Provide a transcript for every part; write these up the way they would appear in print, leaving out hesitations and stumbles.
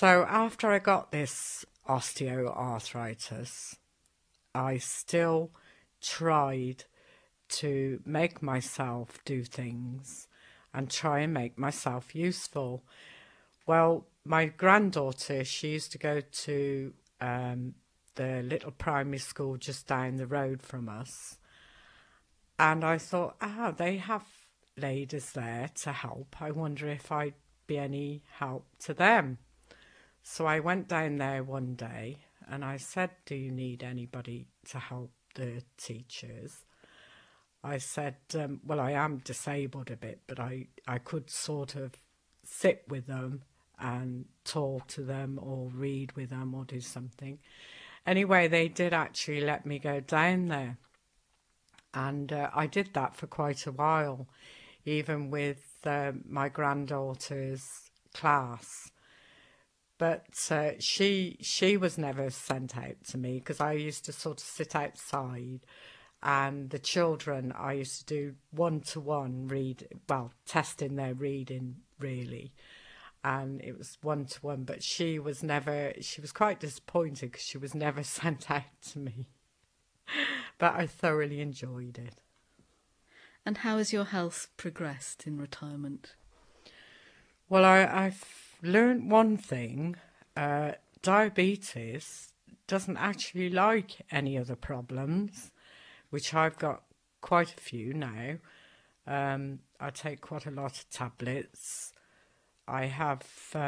So after I got this osteoarthritis, I still tried to make myself do things and try and make myself useful. Well, my granddaughter, she used to go to the little primary school just down the road from us. And I thought, they have ladies there to help. I wonder if I'd be any help to them. So I went down there one day and I said, do you need anybody to help the teachers? I said, well, I am disabled a bit, but I could sort of sit with them and talk to them or read with them or do something. Anyway, they did actually let me go down there. And I did that for quite a while, even with my granddaughter's class. But she was never sent out to me because I used to sort of sit outside, and the children I used to do one-to-one testing their reading really, and it was one-to-one. But she was quite disappointed because she was never sent out to me. But I thoroughly enjoyed it. And how has your health progressed in retirement? Well, I've learned one thing. Diabetes doesn't actually like any other problems, which I've got quite a few now. I take quite a lot of tablets. I have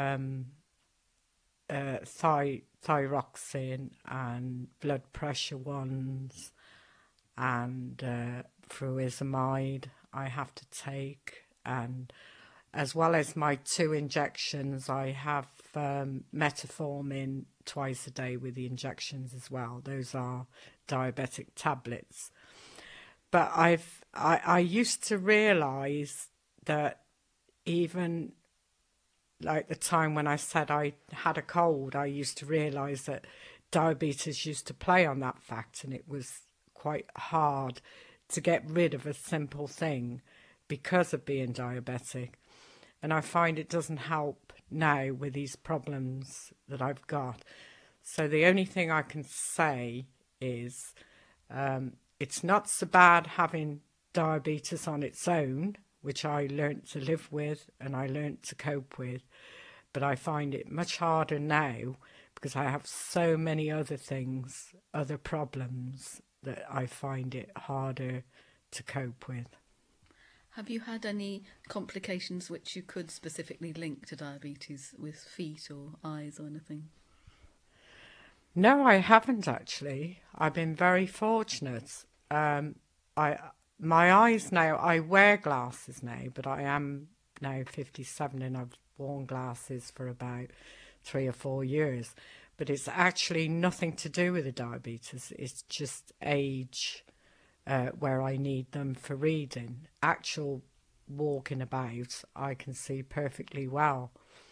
thyroxine and blood pressure ones, and furosemide I have to take, and as well as my 2 injections, I have metformin twice a day with the injections as well. Those are diabetic tablets. But I used to realise that even like the time when I said I had a cold, I used to realise that diabetes used to play on that fact, and it was quite hard to get rid of a simple thing because of being diabetic. And I find it doesn't help now with these problems that I've got. So the only thing I can say is it's not so bad having diabetes on its own, which I learnt to live with and I learnt to cope with. But I find it much harder now because I have so many other things, other problems, that I find it harder to cope with. Have you had any complications which you could specifically link to diabetes with feet or eyes or anything? No, I haven't actually. I've been very fortunate. I my eyes now. I wear glasses now, but I am now 57 and I've worn glasses for about 3 or 4 years. But it's actually nothing to do with the diabetes. It's just age, where I need them for reading. Actual walking about, I can see perfectly well.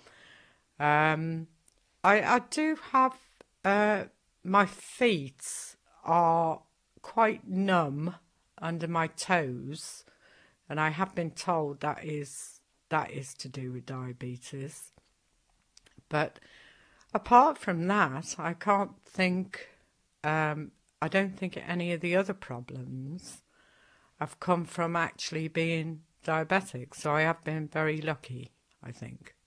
I do have my feet are quite numb under my toes, and I have been told that is to do with diabetes. But apart from that, I can't think. I don't think any of the other problems have come from actually being diabetic. So I have been very lucky, I think.